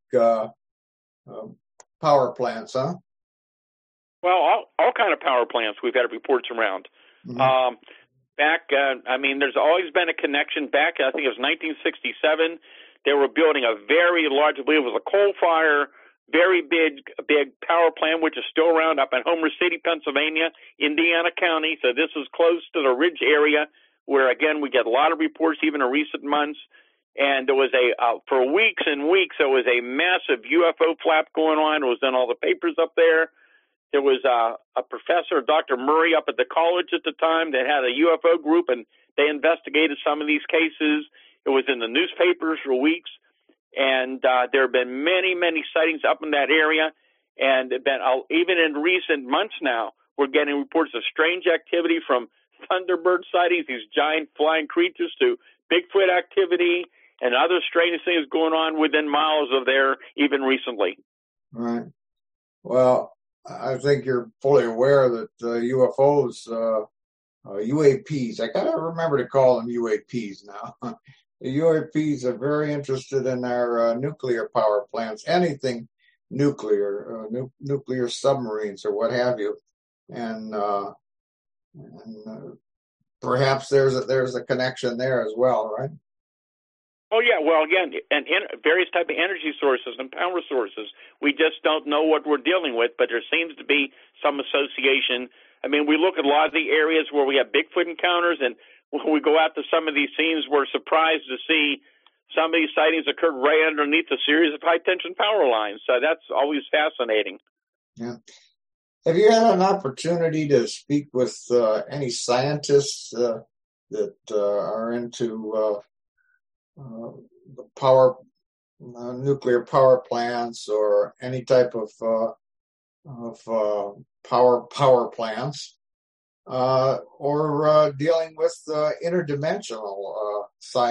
power plants, huh? Well, all kind of power plants we've had reports around. Mm-hmm. There's always been a connection back, I think it was 1967. They were building a very large, I believe it was a coal-fire, very big power plant, which is still around up in Homer City, Pennsylvania, Indiana County. So this is close to the Ridge area where, again, we get a lot of reports even in recent months. And there was for weeks and weeks, there was a massive UFO flap going on. It was in all the papers up there. There was a professor, Dr. Murray, up at the college at the time that had a UFO group, and they investigated some of these cases. It was in the newspapers for weeks, and there have been many, many sightings up in that area. And even in recent months now, we're getting reports of strange activity from Thunderbird sightings, these giant flying creatures, to Bigfoot activity. and other strange things going on within miles of there even recently. Right. Well, I think you're fully aware that UFOs, UAPs, I gotta remember to call them UAPs now. The UAPs are very interested in our nuclear power plants, anything nuclear, nuclear submarines or what have you, and perhaps there's a connection there as well, right? Oh yeah, well again, and various type of energy sources and power sources. We just don't know what we're dealing with, but there seems to be some association. I mean, we look at a lot of the areas where we have Bigfoot encounters, and when we go out to some of these scenes, we're surprised to see some of these sightings occurred right underneath a series of high-tension power lines. So that's always fascinating. Yeah. Have you had an opportunity to speak with any scientists that are into the nuclear power plants or any type of power plants, or dealing with interdimensional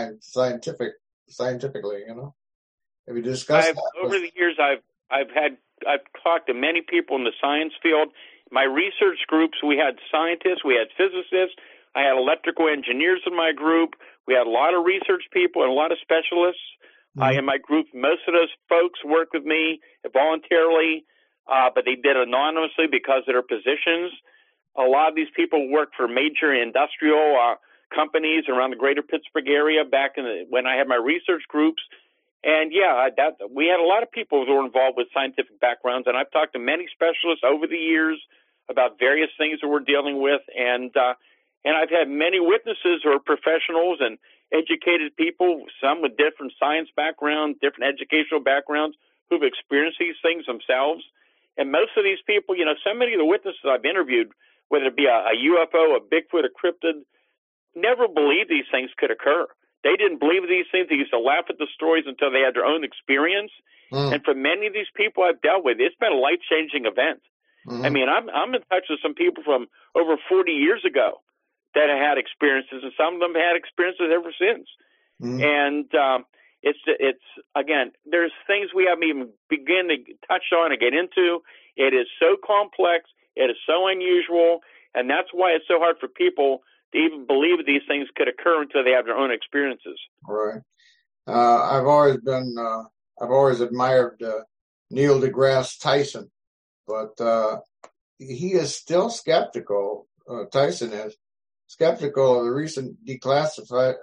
scientifically? Have you discussed that? Over the years, I've talked to many people in the science field. My research groups, we had scientists, we had physicists, I had electrical engineers in my group. We had a lot of research people and a lot of specialists in my group. Most of those folks worked with me voluntarily, but they did anonymously because of their positions. A lot of these people worked for major industrial companies around the greater Pittsburgh area back when I had my research groups. And yeah, we had a lot of people who were involved with scientific backgrounds, and I've talked to many specialists over the years about various things that we're dealing with, and I've had many witnesses who are professionals and educated people, some with different science backgrounds, different educational backgrounds, who've experienced these things themselves. And most of these people, so many of the witnesses I've interviewed, whether it be a UFO, a Bigfoot, a cryptid, never believed these things could occur. They didn't believe these things. They used to laugh at the stories until they had their own experience. And for many of these people I've dealt with, it's been a life-changing event. I mean, I'm in touch with some people from over 40 years ago that have had experiences, and some of them had experiences ever since. And it's again, there's things we haven't even begun to touch on and get into. It is so complex. It is so unusual, and that's why it's so hard for people to even believe that these things could occur until they have their own experiences. Right. I've always admired Neil deGrasse Tyson, but he is still skeptical. Tyson is skeptical of the recent declassified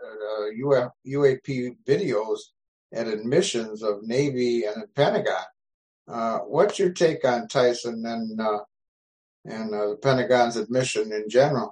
UAP videos and admissions of Navy and Pentagon. What's your take on Tyson and the Pentagon's admission in general?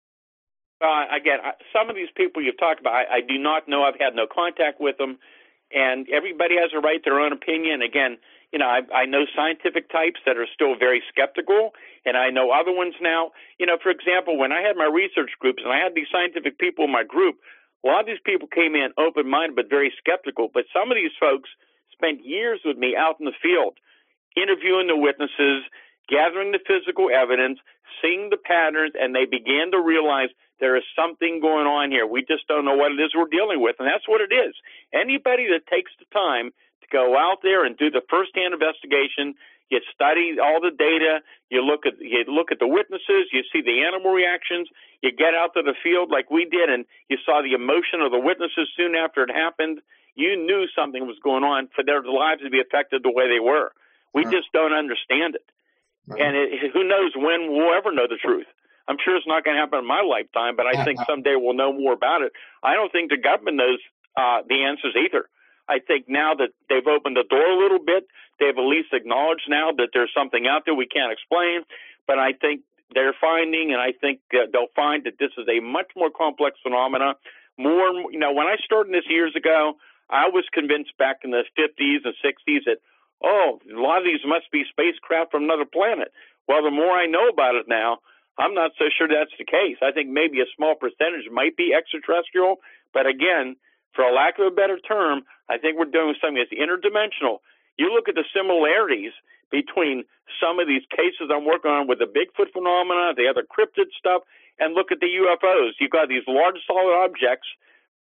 Again, some of these people you've talked about, I do not know. I've had no contact with them, and everybody has a right to their own opinion. Again, I know scientific types that are still very skeptical, and I know other ones now. For example, when I had my research groups and I had these scientific people in my group, a lot of these people came in open-minded but very skeptical. But some of these folks spent years with me out in the field, interviewing the witnesses, gathering the physical evidence, seeing the patterns, and they began to realize there is something going on here. We just don't know what it is we're dealing with, and that's what it is. Anybody that takes the time to go out there and do the first-hand investigation, you study all the data, you look at the witnesses, you see the animal reactions, you get out to the field like we did, and you saw the emotion of the witnesses soon after it happened. You knew something was going on for their lives to be affected the way they were. We just don't understand it. And who knows when we'll ever know the truth. I'm sure it's not going to happen in my lifetime, but I think someday we'll know more about it. I don't think the government knows the answers either. I think now that they've opened the door a little bit, they've at least acknowledged now that there's something out there we can't explain. But I think they're finding, and I think they'll find that this is a much more complex phenomena. More, when I started this years ago, I was convinced back in the 50s and 60s that, a lot of these must be spacecraft from another planet. Well, the more I know about it now, I'm not so sure that's the case. I think maybe a small percentage might be extraterrestrial, but again, for a lack of a better term, I think we're doing something that's interdimensional. You look at the similarities between some of these cases I'm working on with the Bigfoot phenomena, the other cryptid stuff, and look at the UFOs. You've got these large solid objects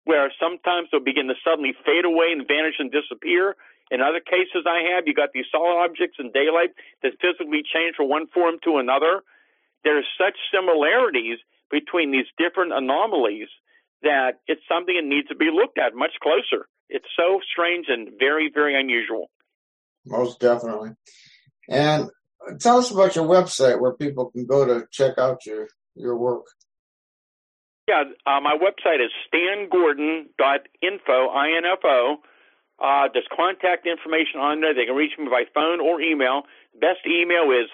where sometimes they'll begin to suddenly fade away and vanish and disappear. In other cases you got these solid objects in daylight that physically change from one form to another. There's such similarities between these different anomalies that it's something that needs to be looked at much closer. It's so strange and very, very unusual. Most definitely. And tell us about your website where people can go to check out your work. Yeah, my website is stangordon.info, I-N-F-O. There's contact information on there. They can reach me by phone or email. Best email is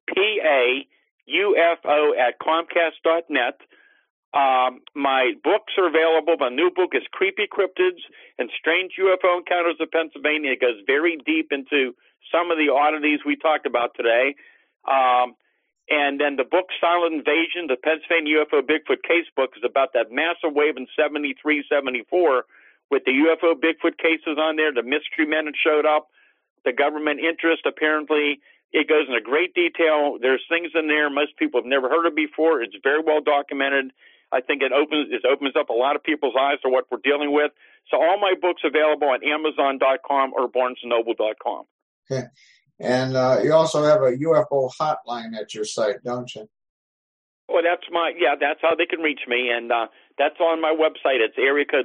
paufo@comcast.net. My books are available. My new book is Creepy Cryptids and Strange UFO Encounters of Pennsylvania. It goes very deep into some of the oddities we talked about today. And then the book Silent Invasion, the Pennsylvania UFO Bigfoot Case book, is about that massive wave in 73, 74 with the UFO Bigfoot cases on there, the mystery men that showed up, the government interest apparently. It goes into great detail. There's things in there most people have never heard of before. It's very well documented. I think it opens up a lot of people's eyes to what we're dealing with. So all my books available on Amazon.com or BarnesandNoble.com. Okay. And you also have a UFO hotline at your site, don't you? Well, that's how they can reach me. And that's on my website. It's area code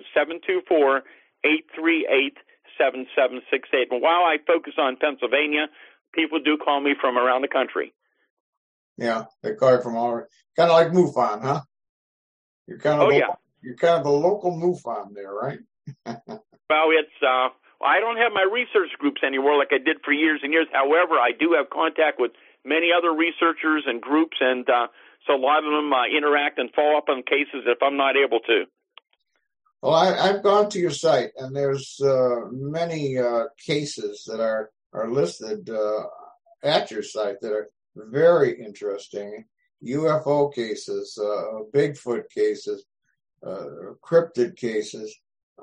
724-838-7768. And while I focus on Pennsylvania, people do call me from around the country. Yeah, they call you from all over. Kind of like MUFON, huh? You're kind of a local MUFON there, right? Well, it's I don't have my research groups anymore like I did for years and years. However, I do have contact with many other researchers and groups, and so a lot of them interact and follow up on cases if I'm not able to. Well, I've gone to your site, and there's many cases that are listed at your site that are very interesting. UFO cases, Bigfoot cases, cryptid cases.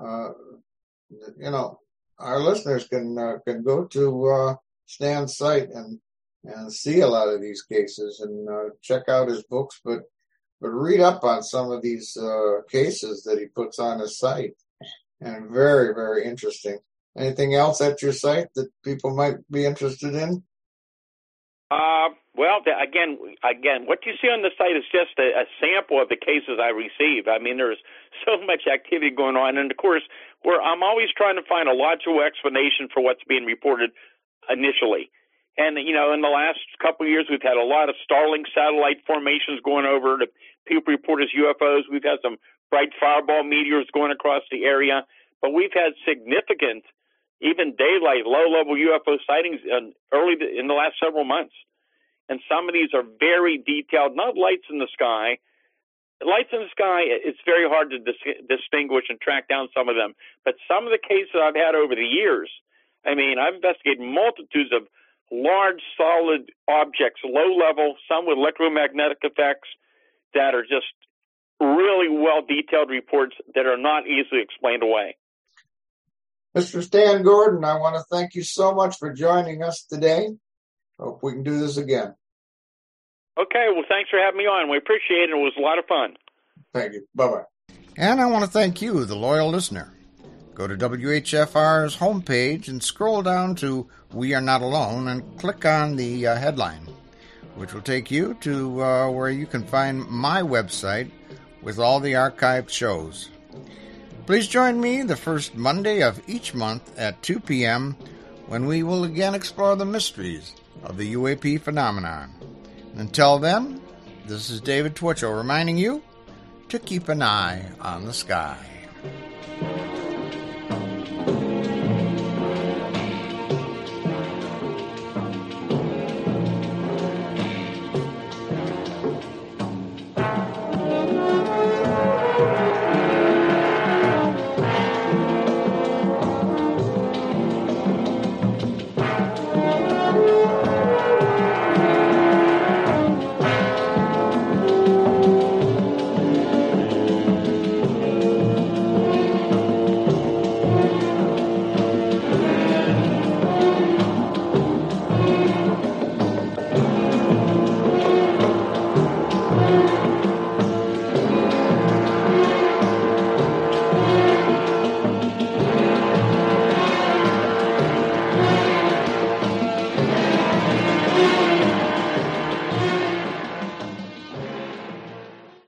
Our listeners can go to Stan's site and see a lot of these cases and check out his books, but read up on some of these cases that he puts on his site. And very, very interesting. Anything else at your site that people might be interested in? Well, again, what you see on the site is just a sample of the cases I receive. I mean, there's so much activity going on, and of course, I'm always trying to find a logical explanation for what's being reported initially. And in the last couple of years, we've had a lot of Starlink satellite formations going over that people report as UFOs. We've had some bright fireball meteors going across the area, but we've had significant, even daylight, low-level UFO sightings early in the last several months. And some of these are very detailed, not lights in the sky. Lights in the sky, it's very hard to distinguish and track down some of them. But some of the cases I've had over the years, I mean, I've investigated multitudes of large, solid objects, low-level, some with electromagnetic effects that are just really well-detailed reports that are not easily explained away. Mr. Stan Gordon, I want to thank you so much for joining us today. Hope we can do this again. Okay, well, thanks for having me on. We appreciate it. It was a lot of fun. Thank you. Bye-bye. And I want to thank you, the loyal listener. Go to WHFR's homepage and scroll down to We Are Not Alone and click on the headline, which will take you to where you can find my website with all the archived shows. Please join me the first Monday of each month at 2 p.m. when we will again explore the mysteries of the UAP phenomenon. Until then, this is David Twitchell reminding you to keep an eye on the sky.